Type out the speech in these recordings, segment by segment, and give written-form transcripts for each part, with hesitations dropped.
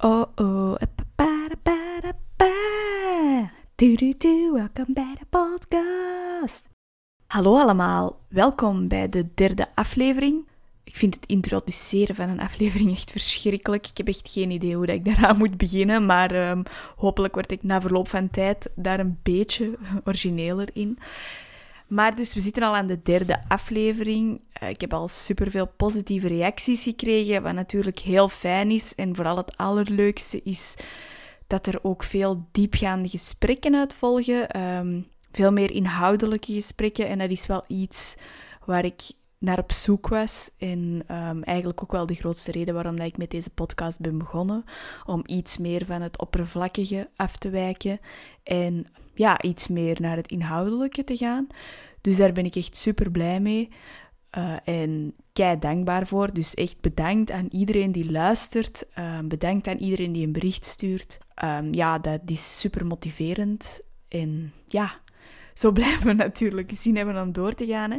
Oh oh, welkom bij de podcast. Hallo allemaal, welkom bij de derde aflevering. Ik vind het introduceren van een aflevering echt verschrikkelijk. Ik heb echt geen idee hoe dat ik daaraan moet beginnen, maar hopelijk word ik na verloop van tijd daar een beetje origineler in. Maar dus we zitten al aan de derde aflevering. Ik heb al superveel positieve reacties gekregen, wat natuurlijk heel fijn is. En vooral het allerleukste is dat er ook veel diepgaande gesprekken uit volgen. Veel meer inhoudelijke gesprekken. En dat is wel iets waar ik naar op zoek was. En eigenlijk ook wel de grootste reden waarom dat ik met deze podcast ben begonnen. Om iets meer van het oppervlakkige af te wijken. En ja, iets meer naar het inhoudelijke te gaan. Dus daar ben ik echt super blij mee. En kei dankbaar voor. Dus echt bedankt aan iedereen die luistert. Bedankt aan iedereen die een bericht stuurt. Ja, dat is super motiverend. En ja, zo blijven we natuurlijk zin hebben om door te gaan.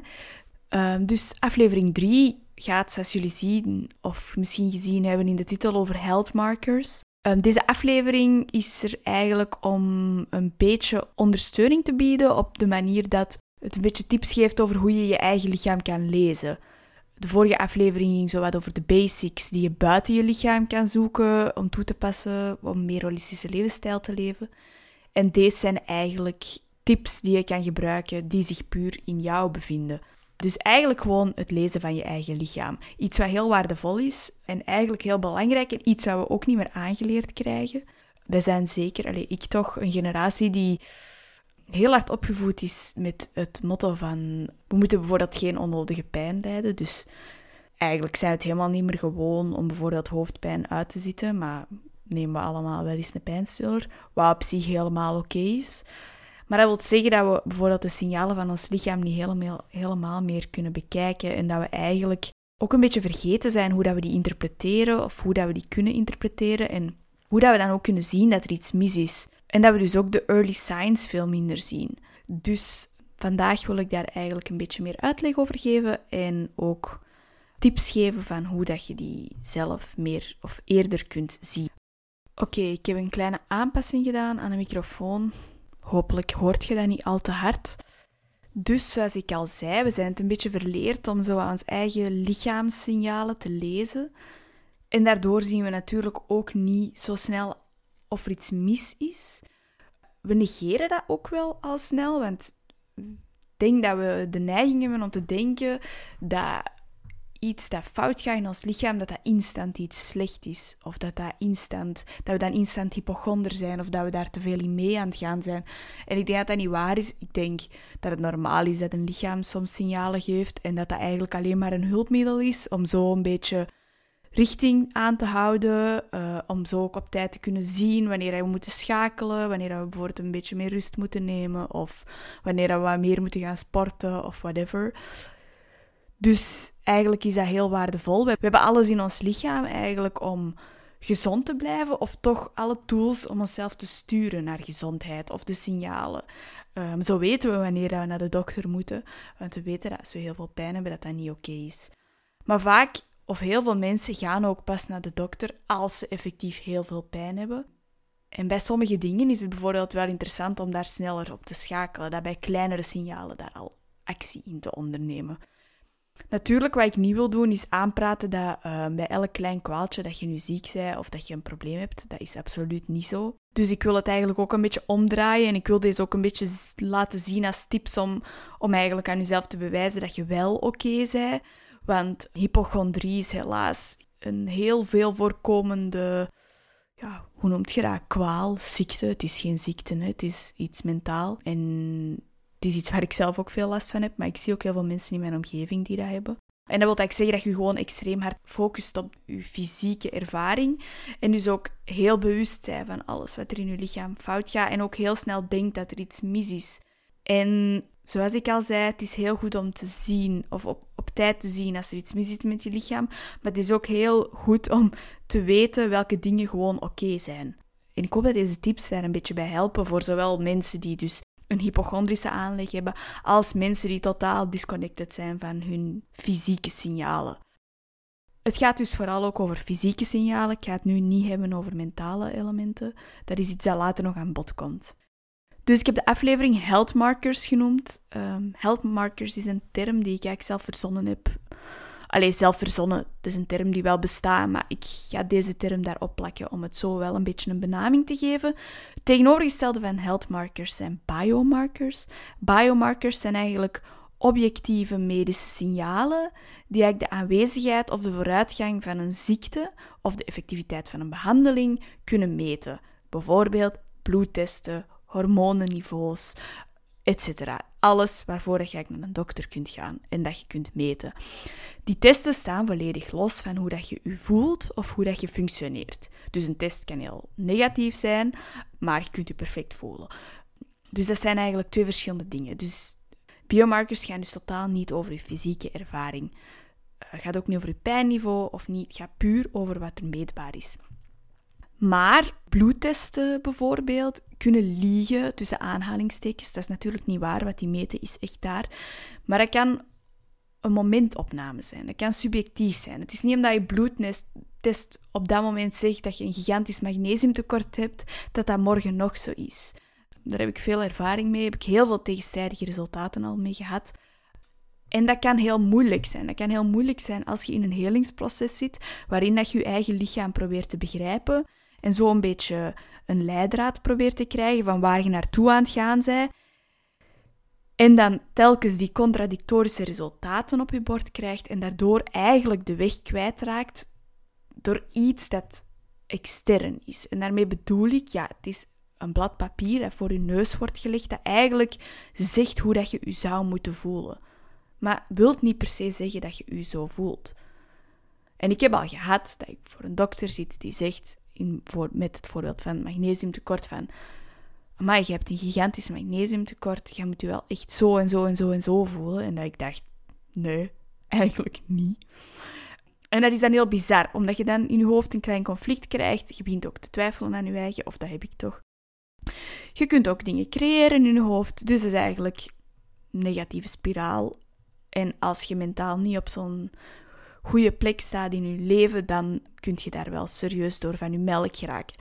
Hè. Dus aflevering 3 gaat, zoals jullie zien, of misschien gezien hebben in de titel, over health markers. Deze aflevering is er eigenlijk om een beetje ondersteuning te bieden op de manier dat het een beetje tips geeft over hoe je je eigen lichaam kan lezen. De vorige aflevering ging zo wat over de basics die je buiten je lichaam kan zoeken om toe te passen, om een meer holistische levensstijl te leven. En deze zijn eigenlijk tips die je kan gebruiken die zich puur in jou bevinden. Dus eigenlijk gewoon het lezen van je eigen lichaam. Iets wat heel waardevol is en eigenlijk heel belangrijk en iets wat we ook niet meer aangeleerd krijgen. Wij zijn zeker, ik toch, een generatie die heel hard opgevoed is met het motto van we moeten bijvoorbeeld geen onnodige pijn lijden. Dus eigenlijk zijn we het helemaal niet meer gewoon om bijvoorbeeld hoofdpijn uit te zitten, maar nemen we allemaal wel eens een pijnstiller, wat op zich helemaal oké is. Maar dat wil zeggen dat we bijvoorbeeld de signalen van ons lichaam niet helemaal meer kunnen bekijken en dat we eigenlijk ook een beetje vergeten zijn hoe dat we die interpreteren of hoe dat we die kunnen interpreteren en hoe dat we dan ook kunnen zien dat er iets mis is. En dat we dus ook de early signs veel minder zien. Dus vandaag wil ik daar eigenlijk een beetje meer uitleg over geven en ook tips geven van hoe dat je die zelf meer of eerder kunt zien. Oké, ik heb een kleine aanpassing gedaan aan de microfoon. Hopelijk hoort je dat niet al te hard. Dus zoals ik al zei, we zijn het een beetje verleerd om zo ons eigen lichaamssignalen te lezen. En daardoor zien we natuurlijk ook niet zo snel of er iets mis is. We negeren dat ook wel al snel, want ik denk dat we de neiging hebben om te denken dat iets dat fout gaat in ons lichaam, dat instant iets slecht is. Of dat we dan instant hypochonder zijn, of dat we daar te veel in mee aan het gaan zijn. En ik denk dat dat niet waar is. Ik denk dat het normaal is dat een lichaam soms signalen geeft en dat dat eigenlijk alleen maar een hulpmiddel is om zo een beetje richting aan te houden, om zo ook op tijd te kunnen zien wanneer we moeten schakelen, wanneer we bijvoorbeeld een beetje meer rust moeten nemen of wanneer we wat meer moeten gaan sporten of whatever. Dus eigenlijk is dat heel waardevol. We hebben alles in ons lichaam eigenlijk om gezond te blijven of toch alle tools om onszelf te sturen naar gezondheid of de signalen. Zo weten we wanneer we naar de dokter moeten, want we weten dat als we heel veel pijn hebben dat dat niet oké is. Maar vaak of heel veel mensen gaan ook pas naar de dokter als ze effectief heel veel pijn hebben. En bij sommige dingen is het bijvoorbeeld wel interessant om daar sneller op te schakelen, dat bij kleinere signalen daar al actie in te ondernemen. Natuurlijk, wat ik niet wil doen, is aanpraten dat bij elk klein kwaaltje dat je nu ziek bent of dat je een probleem hebt, dat is absoluut niet zo. Dus ik wil het eigenlijk ook een beetje omdraaien en ik wil deze ook een beetje laten zien als tips om eigenlijk aan jezelf te bewijzen dat je wel oké bent. Want hypochondrie is helaas een heel veel voorkomende, hoe noemt je dat? Kwaal, ziekte. Het is geen ziekte, hè? Het is iets mentaal. En het is iets waar ik zelf ook veel last van heb, maar ik zie ook heel veel mensen in mijn omgeving die dat hebben. En dat wil eigenlijk zeggen dat je gewoon extreem hard focust op je fysieke ervaring en dus ook heel bewust bent van alles wat er in je lichaam fout gaat en ook heel snel denkt dat er iets mis is. En zoals ik al zei, het is heel goed om te zien of op tijd te zien als er iets mis is met je lichaam, maar het is ook heel goed om te weten welke dingen gewoon oké zijn. En ik hoop dat deze tips daar een beetje bij helpen voor zowel mensen die dus een hypochondrische aanleg hebben, als mensen die totaal disconnected zijn van hun fysieke signalen. Het gaat dus vooral ook over fysieke signalen. Ik ga het nu niet hebben over mentale elementen. Dat is iets dat later nog aan bod komt. Dus ik heb de aflevering Health Markers genoemd. Health Markers is een term die ik eigenlijk zelf verzonnen heb. Zelf verzonnen, dat is een term die wel bestaat, maar ik ga deze term daarop plakken om het zo wel een beetje een benaming te geven. Het tegenovergestelde van health markers zijn biomarkers. Biomarkers zijn eigenlijk objectieve medische signalen die eigenlijk de aanwezigheid of de vooruitgang van een ziekte of de effectiviteit van een behandeling kunnen meten. Bijvoorbeeld bloedtesten, hormonenniveaus, etc. Alles waarvoor je naar een dokter kunt gaan en dat je kunt meten. Die testen staan volledig los van hoe dat je je voelt of hoe dat je functioneert. Dus een test kan heel negatief zijn, maar je kunt je perfect voelen. Dus dat zijn eigenlijk twee verschillende dingen. Dus biomarkers gaan dus totaal niet over je fysieke ervaring. Het gaat ook niet over je pijnniveau of niet. Het gaat puur over wat er meetbaar is. Maar bloedtesten bijvoorbeeld kunnen liegen tussen aanhalingstekens. Dat is natuurlijk niet waar, wat die meten is echt daar. Maar dat kan een momentopname zijn. Dat kan subjectief zijn. Het is niet omdat je bloedtest op dat moment zegt dat je een gigantisch magnesiumtekort hebt, dat dat morgen nog zo is. Daar heb ik veel ervaring mee. Heb ik heel veel tegenstrijdige resultaten al mee gehad. En dat kan heel moeilijk zijn. Dat kan heel moeilijk zijn als je in een helingsproces zit, waarin dat je je eigen lichaam probeert te begrijpen en zo een beetje een leidraad probeert te krijgen van waar je naartoe aan het gaan bent. En dan telkens die contradictorische resultaten op je bord krijgt en daardoor eigenlijk de weg kwijtraakt door iets dat extern is. En daarmee bedoel ik, het is een blad papier dat voor je neus wordt gelegd, dat eigenlijk zegt hoe dat je je zou moeten voelen. Maar wilt niet per se zeggen dat je je zo voelt. En ik heb al gehad dat ik voor een dokter zit die zegt, met het voorbeeld van magnesiumtekort, van amai, je hebt een gigantisch magnesiumtekort, je moet je wel echt zo en zo en zo en zo voelen. En dat ik dacht, nee, eigenlijk niet. En dat is dan heel bizar, omdat je dan in je hoofd een klein conflict krijgt. Je begint ook te twijfelen aan je eigen, of dat heb ik toch. Je kunt ook dingen creëren in je hoofd, dus dat is eigenlijk een negatieve spiraal. En als je mentaal niet op zo'n goede plek staat in je leven, dan kun je daar wel serieus door van je melk geraken.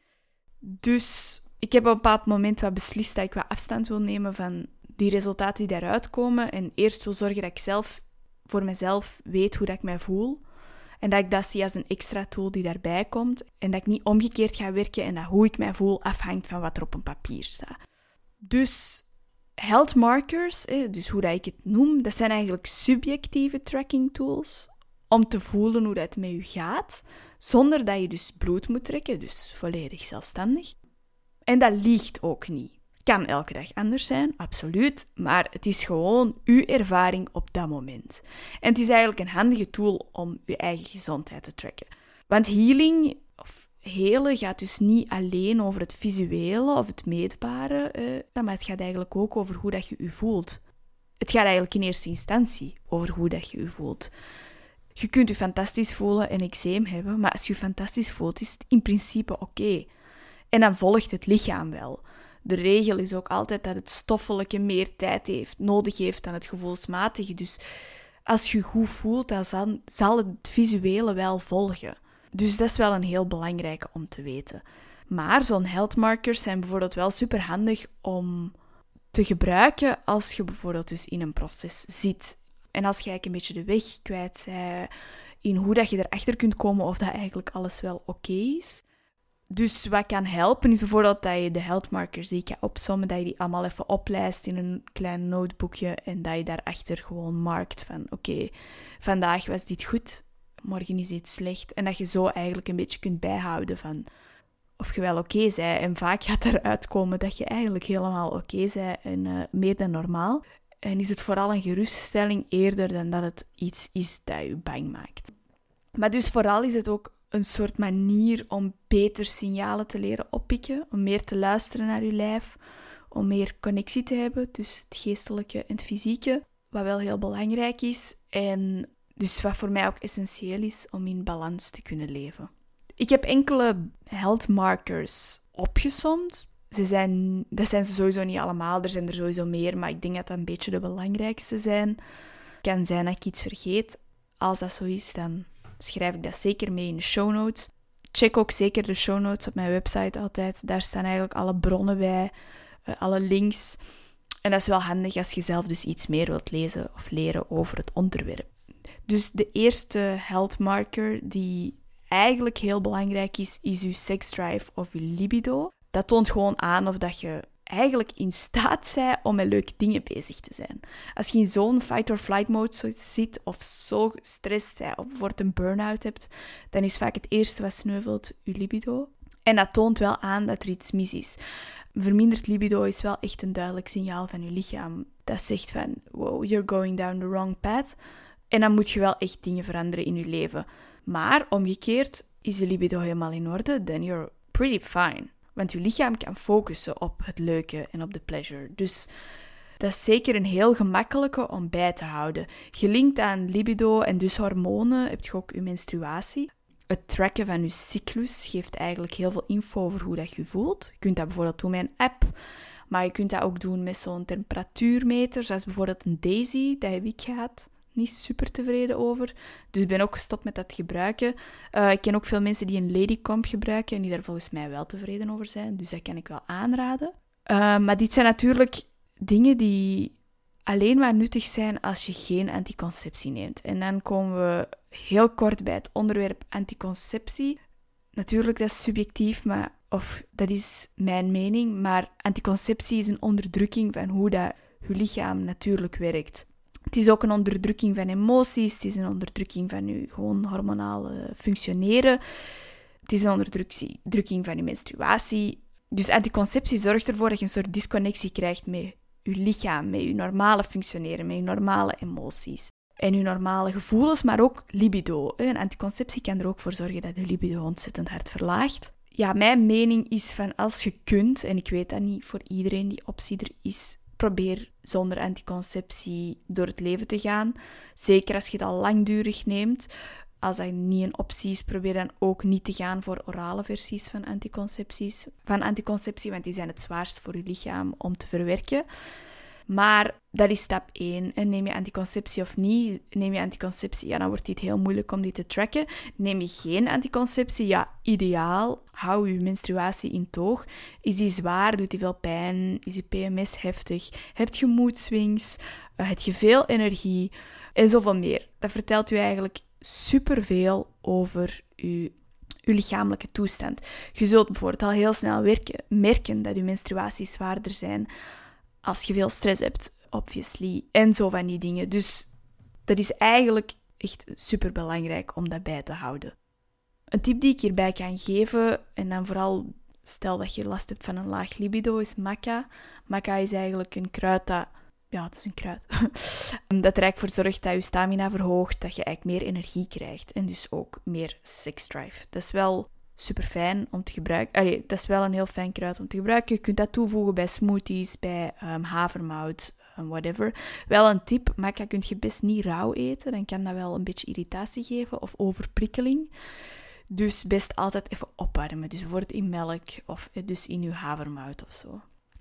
Dus ik heb op een bepaald moment wat beslist dat ik wat afstand wil nemen van die resultaten die daaruit komen. En eerst wil zorgen dat ik zelf voor mezelf weet hoe dat ik mij voel. En dat ik dat zie als een extra tool die daarbij komt. En dat ik niet omgekeerd ga werken en dat hoe ik mij voel afhangt van wat er op een papier staat. Dus health markers, dus hoe dat ik het noem, dat zijn eigenlijk subjectieve tracking tools om te voelen hoe dat met je gaat, zonder dat je dus bloed moet trekken, dus volledig zelfstandig. En dat liegt ook niet. Kan elke dag anders zijn, absoluut, maar het is gewoon uw ervaring op dat moment. En het is eigenlijk een handige tool om je eigen gezondheid te tracken. Want healing, of helen, gaat dus niet alleen over het visuele of het meetbare, maar het gaat eigenlijk ook over hoe dat je je voelt. Het gaat eigenlijk in eerste instantie over hoe dat je je voelt. Je kunt je fantastisch voelen en eczeem hebben, maar als je je fantastisch voelt, is het in principe oké. En dan volgt het lichaam wel. De regel is ook altijd dat het stoffelijke meer tijd nodig heeft dan het gevoelsmatige. Dus als je goed voelt, dan zal het visuele wel volgen. Dus dat is wel een heel belangrijke om te weten. Maar zo'n health markers zijn bijvoorbeeld wel superhandig om te gebruiken als je bijvoorbeeld dus in een proces zit. En als je eigenlijk een beetje de weg kwijt bent in hoe dat je erachter kunt komen of dat eigenlijk alles wel oké is. Dus wat kan helpen is bijvoorbeeld dat je de health markers die je kan opsommen, dat je die allemaal even oplijst in een klein notebookje en dat je daarachter gewoon markt van oké, vandaag was dit goed, morgen is dit slecht. En dat je zo eigenlijk een beetje kunt bijhouden van of je wel oké bent. En vaak gaat eruit komen dat je eigenlijk helemaal oké bent en meer dan normaal. En is het vooral een geruststelling eerder dan dat het iets is dat je bang maakt. Maar dus vooral is het ook een soort manier om beter signalen te leren oppikken, om meer te luisteren naar je lijf, om meer connectie te hebben tussen het geestelijke en het fysieke, wat wel heel belangrijk is en dus wat voor mij ook essentieel is om in balans te kunnen leven. Ik heb enkele health markers opgesomd. Dat zijn ze sowieso niet allemaal, er zijn er sowieso meer, maar ik denk dat dat een beetje de belangrijkste zijn. Het kan zijn dat ik iets vergeet. Als dat zo is, dan schrijf ik dat zeker mee in de show notes. Check ook zeker de show notes op mijn website altijd. Daar staan eigenlijk alle bronnen bij, alle links. En dat is wel handig als je zelf dus iets meer wilt lezen of leren over het onderwerp. Dus de eerste health marker die eigenlijk heel belangrijk is je seksdrive of je libido. Dat toont gewoon aan of dat je eigenlijk in staat bent om met leuke dingen bezig te zijn. Als je in zo'n fight-or-flight mode zit of zo gestrest bent of bijvoorbeeld een burn-out hebt, dan is vaak het eerste wat sneuvelt je libido. En dat toont wel aan dat er iets mis is. Verminderd libido is wel echt een duidelijk signaal van je lichaam. Dat zegt van, wow, you're going down the wrong path. En dan moet je wel echt dingen veranderen in je leven. Maar omgekeerd, is je libido helemaal in orde, then you're pretty fine. Want je lichaam kan focussen op het leuke en op de pleasure. Dus dat is zeker een heel gemakkelijke om bij te houden. Gelinkt aan libido en dus hormonen heb je ook je menstruatie. Het tracken van je cyclus geeft eigenlijk heel veel info over hoe dat je voelt. Je kunt dat bijvoorbeeld doen met een app, maar je kunt dat ook doen met zo'n temperatuurmeter, zoals bijvoorbeeld een Daisy, dat heb ik gehad. Niet super tevreden over. Dus ik ben ook gestopt met dat te gebruiken. Ik ken ook veel mensen die een Ladycomp gebruiken en die daar volgens mij wel tevreden over zijn. Dus dat kan ik wel aanraden. Maar dit zijn natuurlijk dingen die alleen maar nuttig zijn als je geen anticonceptie neemt. En dan komen we heel kort bij het onderwerp anticonceptie. Natuurlijk, dat is subjectief, of dat is mijn mening. Maar anticonceptie is een onderdrukking van hoe dat je lichaam natuurlijk werkt. Het is ook een onderdrukking van emoties, het is een onderdrukking van je gewoon hormonale functioneren. Het is een onderdrukking van je menstruatie. Dus anticonceptie zorgt ervoor dat je een soort disconnectie krijgt met je lichaam, met je normale functioneren, met je normale emoties. En je normale gevoelens, maar ook libido. Een anticonceptie kan er ook voor zorgen dat je libido ontzettend hard verlaagt. Ja, mijn mening is van als je kunt, en ik weet dat niet voor iedereen die optie er is, probeer zonder anticonceptie door het leven te gaan. Zeker als je het al langdurig neemt. Als dat niet een optie is, probeer dan ook niet te gaan voor orale versies van anticonceptie, want die zijn het zwaarst voor je lichaam om te verwerken. Maar dat is stap 1. En neem je anticonceptie of niet? Neem je anticonceptie, ja, dan wordt het heel moeilijk om die te tracken. Neem je geen anticonceptie, ja, ideaal. Hou je menstruatie in toog. Is die zwaar? Doet die veel pijn? Is je PMS heftig? Heb je moedswings? Heb je veel energie? En zoveel meer. Dat vertelt u eigenlijk superveel over je lichamelijke toestand. Je zult bijvoorbeeld al heel snel merken dat je menstruaties zwaarder zijn als je veel stress hebt, obviously. En zo van die dingen. Dus dat is eigenlijk echt superbelangrijk om dat bij te houden. Een tip die ik hierbij kan geven, en dan vooral stel dat je last hebt van een laag libido, is maca. Maca is eigenlijk een kruid dat... Ja, dat is een kruid. Dat er eigenlijk voor zorgt dat je stamina verhoogt, dat je eigenlijk meer energie krijgt. En dus ook meer seksdrive. Dat is wel super fijn om te gebruiken. Dat is wel een heel fijn kruid om te gebruiken. Je kunt dat toevoegen bij smoothies, bij havermout, whatever. Wel een tip, maca kun je best niet rauw eten. Dan kan dat wel een beetje irritatie geven of overprikkeling. Dus best altijd even opwarmen. Dus bijvoorbeeld in melk of dus in je havermout of zo.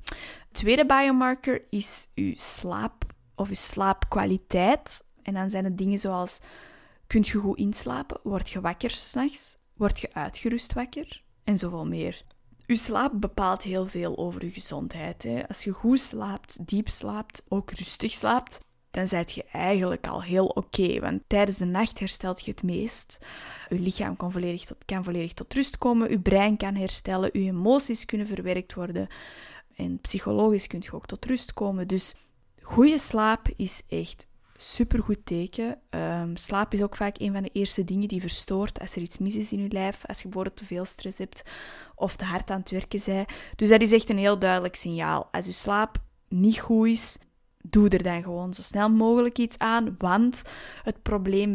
Tweede biomarker is je slaap of je slaapkwaliteit. En dan zijn het dingen zoals, kun je goed inslapen? Word je wakker 's nachts? Word je uitgerust wakker? En zoveel meer. Je slaap bepaalt heel veel over je gezondheid. Hè. Als je goed slaapt, diep slaapt, ook rustig slaapt, dan ben je eigenlijk al heel oké. Want tijdens de nacht herstelt je het meest. Je lichaam kan volledig tot rust komen. Je brein kan herstellen. Je emoties kunnen verwerkt worden. En psychologisch kun je ook tot rust komen. Dus goede slaap is echt supergoed teken. Slaap is ook vaak een van de eerste dingen die verstoort als er iets mis is in je lijf. Als je bijvoorbeeld te veel stress hebt of te hard aan het werken bent. Dus dat is echt een heel duidelijk signaal. Als je slaap niet goed is, doe er dan gewoon zo snel mogelijk iets aan. Want het probleem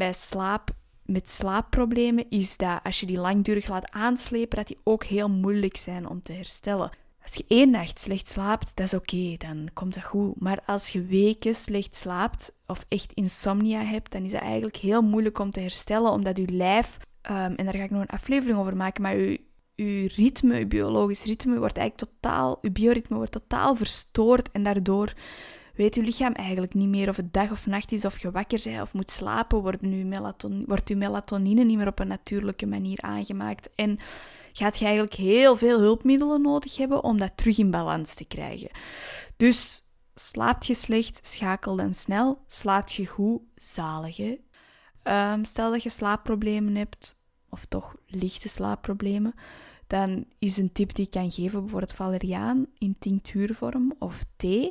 met slaapproblemen is dat als je die langdurig laat aanslepen, dat die ook heel moeilijk zijn om te herstellen. Als je 1 nacht slecht slaapt, dat is oké, dan komt dat goed. Maar als je weken slecht slaapt of echt insomnia hebt, dan is dat eigenlijk heel moeilijk om te herstellen, omdat je lijf, en daar ga ik nog een aflevering over maken, maar je ritme, je biologisch ritme wordt eigenlijk je bioritme wordt totaal verstoord en daardoor weet je lichaam eigenlijk niet meer of het dag of nacht is, of je wakker bent of moet slapen, wordt je melatonine niet meer op een natuurlijke manier aangemaakt. En gaat je eigenlijk heel veel hulpmiddelen nodig hebben om dat terug in balans te krijgen. Dus slaapt je slecht, schakel dan snel. Slaapt je goed, zalig, hè? Stel dat je slaapproblemen hebt, of toch lichte slaapproblemen, dan is een tip die ik kan geven bijvoorbeeld valeriaan in tinctuurvorm of thee.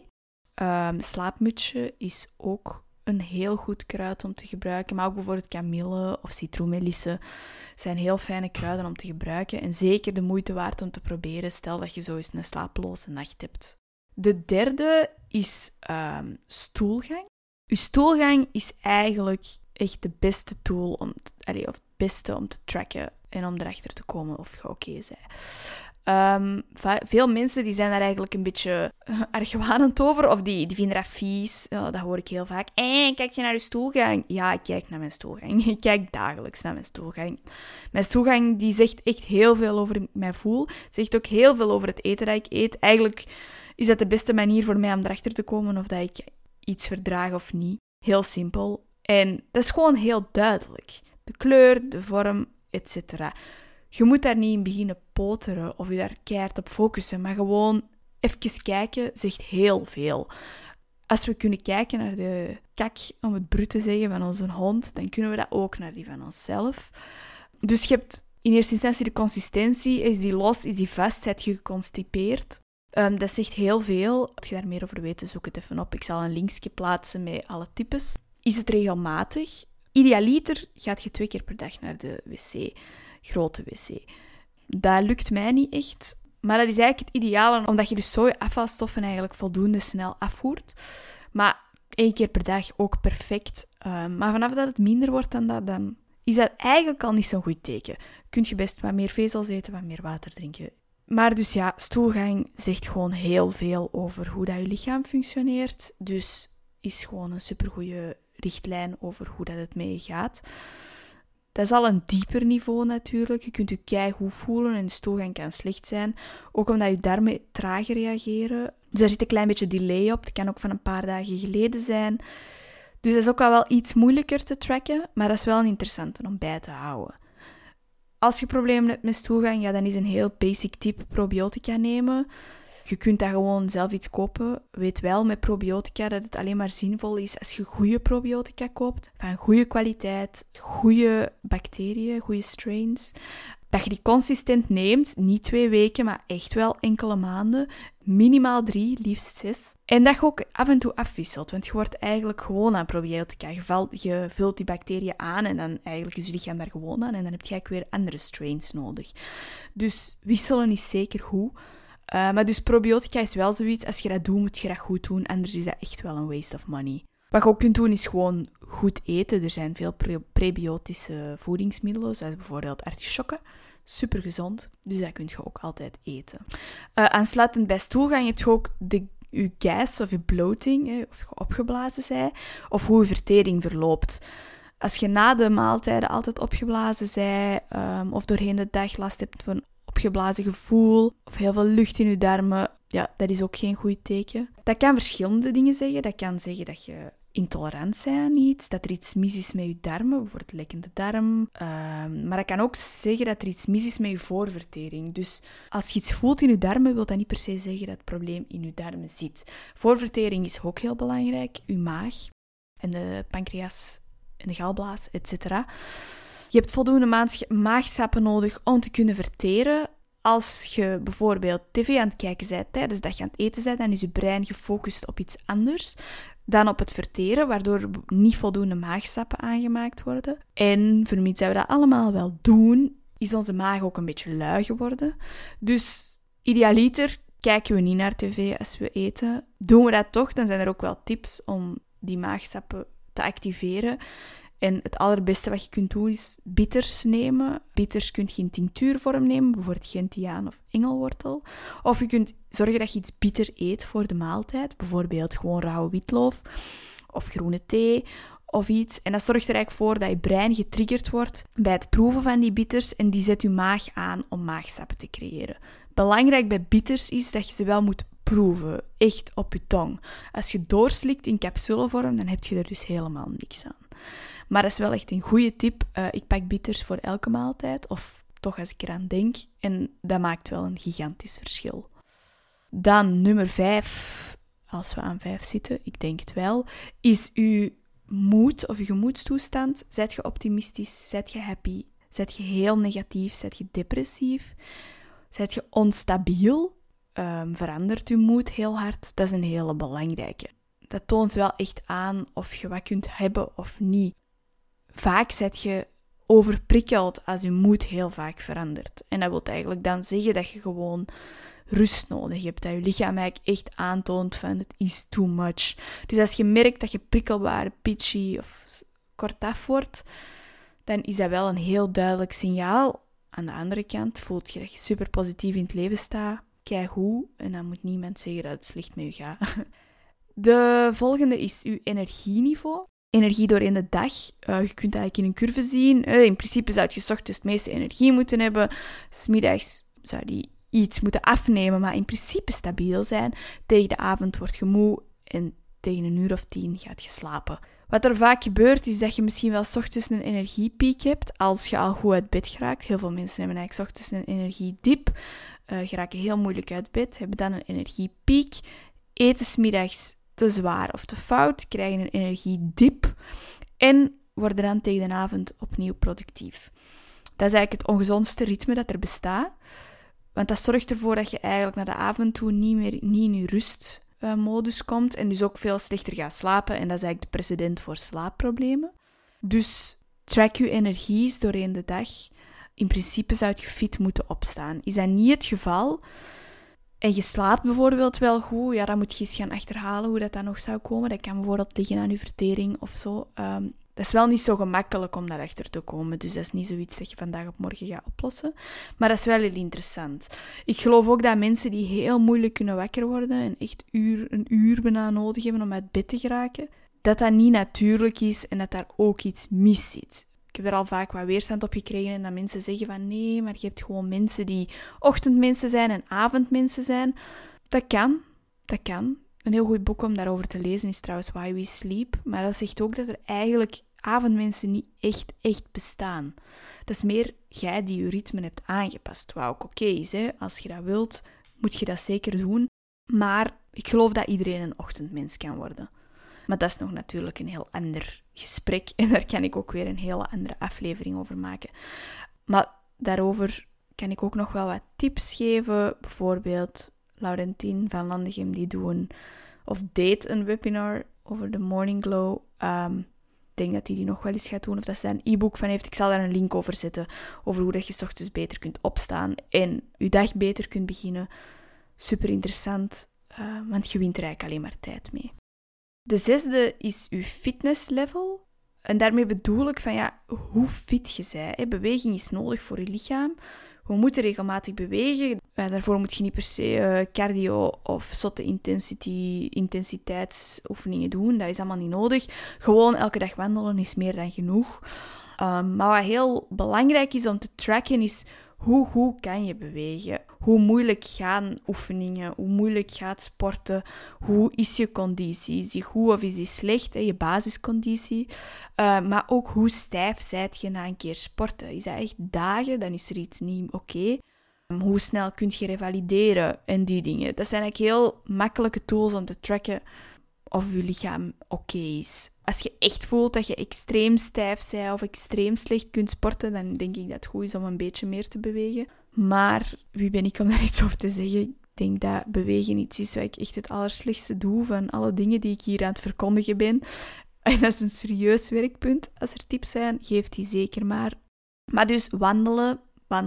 Slaapmutsje is ook een heel goed kruid om te gebruiken, maar ook bijvoorbeeld kamille of citroenmelisse zijn heel fijne kruiden om te gebruiken en zeker de moeite waard om te proberen, stel dat je zo eens een slapeloze nacht hebt. De derde is stoelgang. Je stoelgang is eigenlijk echt de beste tool of het beste om te tracken en om erachter te komen of je oké bent. Veel mensen die zijn daar eigenlijk een beetje argwanend over, of die vinden dat vies. Dat hoor ik heel vaak. Kijk je naar je stoelgang? Ja, ik kijk naar mijn stoelgang. Ik kijk dagelijks naar mijn stoelgang. Mijn stoelgang die zegt echt heel veel over mijn voel. Zegt ook heel veel over het eten dat ik eet. Eigenlijk is dat de beste manier voor mij om erachter te komen of dat ik iets verdraag of niet. Heel simpel. En dat is gewoon heel duidelijk. De kleur, de vorm, etc. Je moet daar niet in beginnen poteren of je daar keihard op focussen, maar gewoon even kijken zegt heel veel. Als we kunnen kijken naar de kak, om het bruut te zeggen, van onze hond, dan kunnen we dat ook naar die van onszelf. Dus je hebt in eerste instantie de consistentie. Is die los, is die vast, zet je geconstipeerd? Dat zegt heel veel. Als je daar meer over weet, zoek het even op. Ik zal een linkje plaatsen met alle types. Is het regelmatig? Idealiter gaat je 2 keer per dag naar de wc. Grote wc. Dat lukt mij niet echt. Maar dat is eigenlijk het ideale, omdat je dus zo je afvalstoffen eigenlijk voldoende snel afvoert. Maar 1 keer per dag ook perfect. Maar vanaf dat het minder wordt dan dat, dan is dat eigenlijk al niet zo'n goed teken. Kun je best wat meer vezels eten, wat meer water drinken. Maar dus ja, stoelgang zegt gewoon heel veel over hoe dat je lichaam functioneert. Dus is gewoon een supergoeie richtlijn over hoe dat het mee je gaat. Dat is al een dieper niveau natuurlijk. Je kunt je keigoed voelen en de stoelgang kan slecht zijn. Ook omdat je darmen trager reageren. Dus daar zit een klein beetje delay op. Dat kan ook van een paar dagen geleden zijn. Dus dat is ook wel iets moeilijker te tracken. Maar dat is wel een interessante om bij te houden. Als je problemen hebt met stoelgang, ja, dan is een heel basic tip probiotica nemen. Je kunt daar gewoon zelf iets kopen. Weet wel met probiotica dat het alleen maar zinvol is als je goede probiotica koopt. Van goede kwaliteit, goede bacteriën, goede strains. Dat je die consistent neemt, niet 2 weken, maar echt wel enkele maanden. Minimaal 3, liefst 6. En dat je ook af en toe afwisselt, want je wordt eigenlijk gewoon aan probiotica. Je vult die bacteriën aan en dan eigenlijk is je lichaam daar gewoon aan. En dan heb je eigenlijk weer andere strains nodig. Dus wisselen is zeker goed. Maar dus probiotica is wel zoiets, als je dat doet, moet je dat goed doen. Anders is dat echt wel een waste of money. Wat je ook kunt doen, is gewoon goed eten. Er zijn veel prebiotische voedingsmiddelen, zoals bijvoorbeeld artisjokken. Super gezond, dus dat kun je ook altijd eten. Aansluitend bij stoelgang heb je ook je gas of je bloating, of je opgeblazen bent, of hoe je vertering verloopt. Als je na de maaltijden altijd opgeblazen bent, of doorheen de dag last hebt van opgeblazen gevoel, of heel veel lucht in je darmen, ja, dat is ook geen goed teken. Dat kan verschillende dingen zeggen. Dat kan zeggen dat je intolerant bent aan iets, dat er iets mis is met je darmen, bijvoorbeeld lekkende darm. Maar dat kan ook zeggen dat er iets mis is met je voorvertering. Dus als je iets voelt in je darmen, wil dat niet per se zeggen dat het probleem in je darmen zit. Voorvertering is ook heel belangrijk. Je maag en de pancreas en de galblaas, etc. Je hebt voldoende maagsappen nodig om te kunnen verteren. Als je bijvoorbeeld tv aan het kijken bent tijdens dat je aan het eten bent, dan is je brein gefocust op iets anders dan op het verteren, waardoor niet voldoende maagsappen aangemaakt worden. En vermits dat we dat allemaal wel doen, is onze maag ook een beetje lui geworden. Dus idealiter kijken we niet naar tv als we eten. Doen we dat toch, dan zijn er ook wel tips om die maagsappen te activeren. En het allerbeste wat je kunt doen is bitters nemen. Bitters kun je in tinctuurvorm nemen, bijvoorbeeld gentiaan of engelwortel. Of je kunt zorgen dat je iets bitter eet voor de maaltijd. Bijvoorbeeld gewoon rauwe witloof of groene thee of iets. En dat zorgt er eigenlijk voor dat je brein getriggerd wordt bij het proeven van die bitters. En die zet je maag aan om maagsappen te creëren. Belangrijk bij bitters is dat je ze wel moet proeven. Echt op je tong. Als je doorslikt in capsulevorm, dan heb je er dus helemaal niks aan. Maar dat is wel echt een goede tip. Ik pak bitters voor elke maaltijd. Of toch als ik eraan denk. En dat maakt wel een gigantisch verschil. Dan nummer 5, als we aan 5 zitten, ik denk het wel, is uw moed of je gemoedstoestand. Zet je optimistisch? Zet je happy? Zet je heel negatief? Zet je depressief? Zet je onstabiel? Verandert je moed heel hard? Dat is een hele belangrijke. Dat toont wel echt aan of je wat kunt hebben of niet. Vaak zet je overprikkeld als je moed heel vaak verandert. En dat wil eigenlijk dan zeggen dat je gewoon rust nodig hebt. Dat je lichaam eigenlijk echt aantoont van het is too much. Dus als je merkt dat je prikkelbaar, pitchy of kortaf wordt, dan is dat wel een heel duidelijk signaal. Aan de andere kant voelt je dat je super positief in het leven staat. Keigoed. En dan moet niemand zeggen dat het slecht met je gaat. De volgende is uw energieniveau. Energie doorheen de dag. Je kunt eigenlijk in een curve zien. In principe zou je 's ochtends het meeste energie moeten hebben. 's middags zou die iets moeten afnemen, maar in principe stabiel zijn. Tegen de avond word je moe en tegen 1:10 gaat je slapen. Wat er vaak gebeurt, is dat je misschien wel 's ochtends een energiepiek hebt, als je al goed uit bed geraakt. Heel veel mensen hebben eigenlijk 's ochtends een energiediep, geraken heel moeilijk uit bed, hebben dan een energiepiek, eten 's middags te zwaar of te fout, krijgen een energiediep en worden dan tegen de avond opnieuw productief. Dat is eigenlijk het ongezondste ritme dat er bestaat. Want dat zorgt ervoor dat je eigenlijk naar de avond toe niet in je rustmodus komt en dus ook veel slechter gaat slapen. En dat is eigenlijk de precedent voor slaapproblemen. Dus track je energie doorheen de dag. In principe zou je fit moeten opstaan. Is dat niet het geval en je slaapt bijvoorbeeld wel goed, ja, dan moet je eens gaan achterhalen hoe dat dan nog zou komen. Dat kan bijvoorbeeld liggen aan je vertering of zo. Dat is wel niet zo gemakkelijk om daarachter te komen. Dus dat is niet zoiets dat je vandaag op morgen gaat oplossen. Maar dat is wel heel interessant. Ik geloof ook dat mensen die heel moeilijk kunnen wakker worden en echt een uur bijna nodig hebben om uit bed te geraken, dat dat niet natuurlijk is en dat daar ook iets mis zit. Ik heb er al vaak wat weerstand op gekregen en dat mensen zeggen van nee, maar je hebt gewoon mensen die ochtendmensen zijn en avondmensen zijn. Dat kan. Een heel goed boek om daarover te lezen is trouwens Why We Sleep. Maar dat zegt ook dat er eigenlijk avondmensen niet echt bestaan. Dat is meer jij die je ritme hebt aangepast. Wat ook oké is, hè. Als je dat wilt, moet je dat zeker doen. Maar ik geloof dat iedereen een ochtendmens kan worden. Maar dat is nog natuurlijk een heel ander gesprek. En daar kan ik ook weer een hele andere aflevering over maken. Maar daarover kan ik ook nog wel wat tips geven. Bijvoorbeeld Laurentien van Landegem die deed een webinar over de Morning Glow. Ik denk dat hij die nog wel eens gaat doen of dat ze daar een e-book van heeft. Ik zal daar een link over zetten over hoe dat je 's ochtends beter kunt opstaan en je dag beter kunt beginnen. Super interessant, want je wint er eigenlijk alleen maar tijd mee. De 6e is je fitnesslevel. En daarmee bedoel ik van ja, hoe fit je bent. Beweging is nodig voor je lichaam. We moeten regelmatig bewegen. Daarvoor moet je niet per se cardio of zotte intensiteitsoefeningen doen. Dat is allemaal niet nodig. Gewoon elke dag wandelen is meer dan genoeg. Maar wat heel belangrijk is om te tracken is hoe goed kan je bewegen? Hoe moeilijk gaan oefeningen? Hoe moeilijk gaat sporten? Hoe is je conditie? Is die goed of is die slecht? Je basisconditie. Maar ook hoe stijf zijt je na een keer sporten? Is dat echt dagen? Dan is er iets niet oké. Hoe snel kun je revalideren? En die dingen. Dat zijn eigenlijk heel makkelijke tools om te tracken of je lichaam oké is. Als je echt voelt dat je extreem stijf bent of extreem slecht kunt sporten, dan denk ik dat het goed is om een beetje meer te bewegen. Maar wie ben ik om daar iets over te zeggen? Ik denk dat bewegen iets is wat ik echt het allerslechtste doe van alle dingen die ik hier aan het verkondigen ben. En dat is een serieus werkpunt. Als er tips zijn, geef die zeker maar. Maar dus wandelen.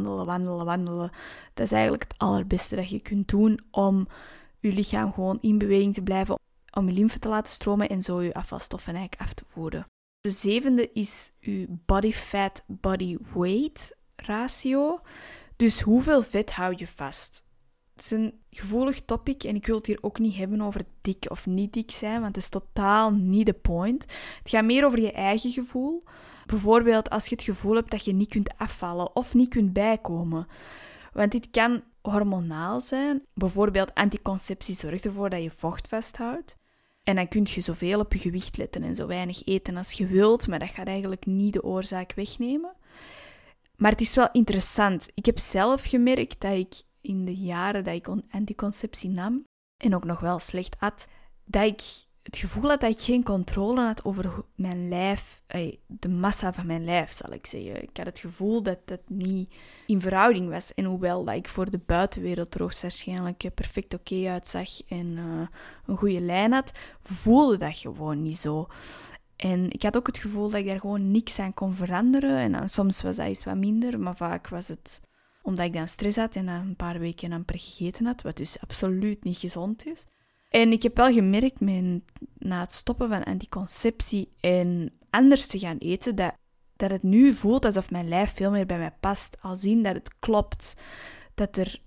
Dat is eigenlijk het allerbeste dat je kunt doen om je lichaam gewoon in beweging te blijven, om je lymfe te laten stromen en zo je afvalstoffen eigenlijk af te voeren. De 7e is je body fat, body weight ratio. Dus hoeveel vet hou je vast? Het is een gevoelig topic en ik wil het hier ook niet hebben over dik of niet dik zijn, want dat is totaal niet de point. Het gaat meer over je eigen gevoel. Bijvoorbeeld als je het gevoel hebt dat je niet kunt afvallen of niet kunt bijkomen. Want dit kan hormonaal zijn. Bijvoorbeeld anticonceptie zorgt ervoor dat je vocht vasthoudt. En dan kun je zoveel op je gewicht letten en zo weinig eten als je wilt, maar dat gaat eigenlijk niet de oorzaak wegnemen. Maar het is wel interessant. Ik heb zelf gemerkt dat ik in de jaren dat ik anticonceptie nam en ook nog wel slecht at, dat ik het gevoel had dat ik geen controle had over mijn lijf, de massa van mijn lijf, zal ik zeggen. Ik had het gevoel dat dat niet in verhouding was. En hoewel dat ik voor de buitenwereld er hoogstwaarschijnlijk perfect oké uitzag en een goede lijn had, voelde dat gewoon niet zo. En ik had ook het gevoel dat ik daar gewoon niks aan kon veranderen. En dan, soms was dat iets wat minder, maar vaak was het omdat ik dan stress had en dan een paar weken amper gegeten had, wat dus absoluut niet gezond is. En ik heb wel gemerkt, na het stoppen van anticonceptie en anders te gaan eten, dat het nu voelt alsof mijn lijf veel meer bij mij past. Al zien dat het klopt, dat er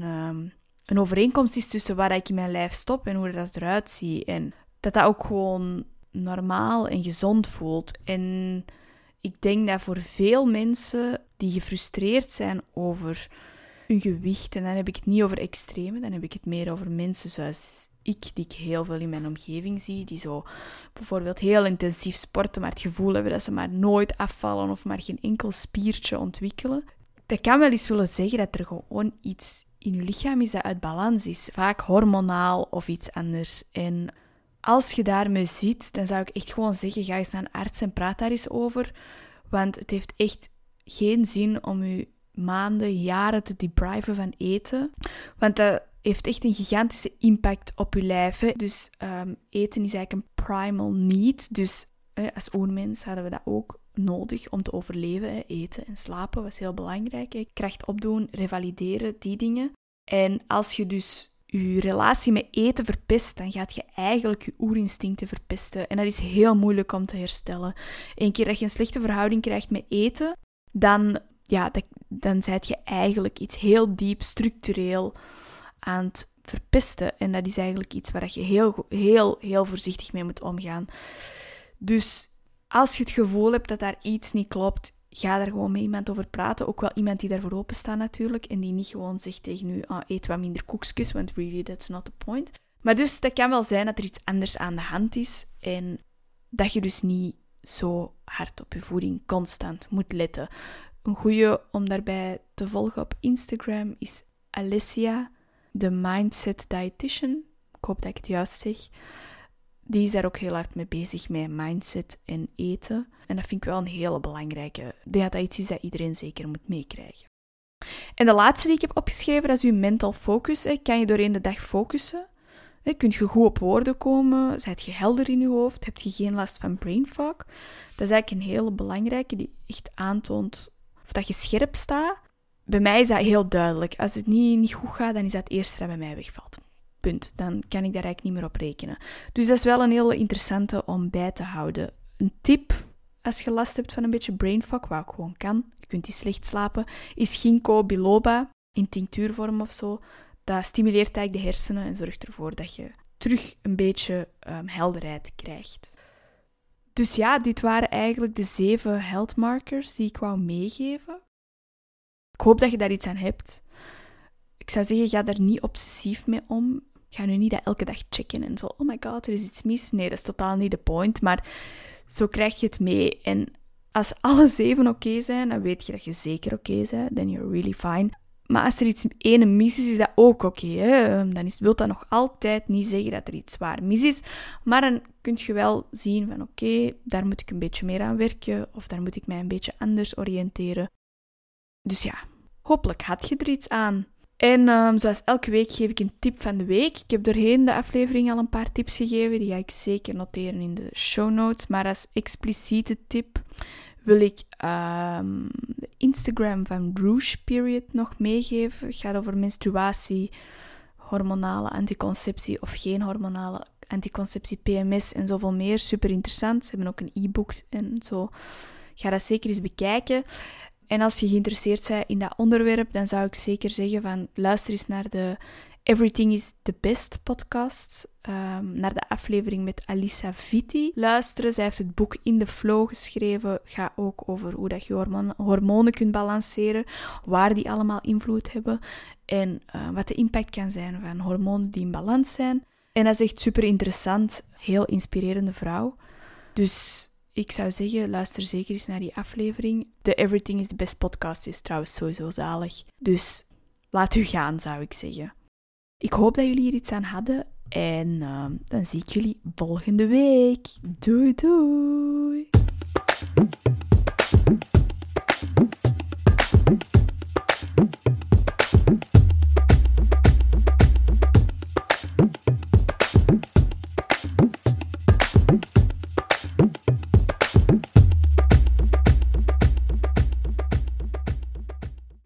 een overeenkomst is tussen wat ik in mijn lijf stop en hoe dat eruit ziet. En dat ook gewoon normaal en gezond voelt. En ik denk dat voor veel mensen die gefrustreerd zijn over hun gewicht, en dan heb ik het niet over extreme, dan heb ik het meer over mensen zoals ik, die ik heel veel in mijn omgeving zie, die zo bijvoorbeeld heel intensief sporten, maar het gevoel hebben dat ze maar nooit afvallen of maar geen enkel spiertje ontwikkelen. Dat kan wel eens willen zeggen dat er gewoon iets in je lichaam is dat uit balans is, vaak hormonaal of iets anders. En als je daarmee zit, dan zou ik echt gewoon zeggen, ga eens naar een arts en praat daar eens over, want het heeft echt geen zin om je maanden, jaren te depriven van eten, want dat heeft echt een gigantische impact op je lijf. Hè. Dus eten is eigenlijk een primal need. Dus als oermens hadden we dat ook nodig om te overleven. Hè. Eten en slapen was heel belangrijk. Hè. Kracht opdoen, revalideren, die dingen. En als je dus je relatie met eten verpest, dan gaat je eigenlijk je oerinstincten verpesten. En dat is heel moeilijk om te herstellen. Een keer dat je een slechte verhouding krijgt met eten, dan zet je eigenlijk iets heel diep, structureel aan het verpesten. En dat is eigenlijk iets waar je heel, heel, heel voorzichtig mee moet omgaan. Dus als je het gevoel hebt dat daar iets niet klopt, ga daar gewoon met iemand over praten. Ook wel iemand die daarvoor openstaat natuurlijk. En die niet gewoon zegt tegen u, eet wat minder koekjes, want really, that's not the point. Maar dus, dat kan wel zijn dat er iets anders aan de hand is. En dat je dus niet zo hard op je voeding constant moet letten. Een goeie om daarbij te volgen op Instagram is Alessia, de Mindset Dietitian. Ik hoop dat ik het juist zeg. Die is daar ook heel hard mee bezig met mindset en eten. En dat vind ik wel een hele belangrijke. Ik denk dat dat iets is dat iedereen zeker moet meekrijgen. En de laatste die ik heb opgeschreven, dat is uw mental focus. Kan je doorheen de dag focussen? Kun je goed op woorden komen? Zijt je helder in je hoofd? Heb je geen last van brain fog? Dat is eigenlijk een hele belangrijke die echt aantoont of dat je scherp staat. Bij mij is dat heel duidelijk. Als het niet goed gaat, dan is dat het eerste dat bij mij wegvalt. Punt. Dan kan ik daar eigenlijk niet meer op rekenen. Dus dat is wel een hele interessante om bij te houden. Een tip, als je last hebt van een beetje brain fog, wat ook gewoon kan, je kunt die slecht slapen, is ginkgo biloba in tinctuurvorm of zo. Dat stimuleert eigenlijk de hersenen en zorgt ervoor dat je terug een beetje helderheid krijgt. Dus ja, dit waren eigenlijk de 7 health markers die ik wou meegeven. Ik hoop dat je daar iets aan hebt. Ik zou zeggen, ga daar niet obsessief mee om. Ga nu niet dat elke dag checken en zo, oh my god, er is iets mis. Nee, dat is totaal niet de point, maar zo krijg je het mee. En als alle 7 oké zijn, dan weet je dat je zeker oké bent. Then you're really fine. Maar als er iets ene mis is, is dat ook oké. Dan wil dat nog altijd niet zeggen dat er iets zwaar mis is. Maar dan kun je wel zien van oké, daar moet ik een beetje meer aan werken. Of daar moet ik mij een beetje anders oriënteren. Dus ja, hopelijk had je er iets aan. En zoals elke week geef ik een tip van de week. Ik heb doorheen de aflevering al een paar tips gegeven. Die ga ik zeker noteren in de show notes. Maar als expliciete tip wil ik de Instagram van Rouge Period nog meegeven. Het gaat over menstruatie, hormonale anticonceptie of geen hormonale anticonceptie, PMS en zoveel meer. Super interessant. Ze hebben ook een e-book en zo. Ga dat zeker eens bekijken. En als je geïnteresseerd bent in dat onderwerp, dan zou ik zeker zeggen van luister eens naar de Everything is the Best podcast, naar de aflevering met Alissa Vitti luisteren. Zij heeft het boek In the Flow geschreven. Gaat ook over hoe dat je hormonen kunt balanceren, waar die allemaal invloed hebben en wat de impact kan zijn van hormonen die in balans zijn. En dat is echt super interessant. Heel inspirerende vrouw. Dus ik zou zeggen, luister zeker eens naar die aflevering. De Everything is the Best podcast is trouwens sowieso zalig. Dus laat u gaan, zou ik zeggen. Ik hoop dat jullie hier iets aan hadden. En dan zie ik jullie volgende week. Doei doei!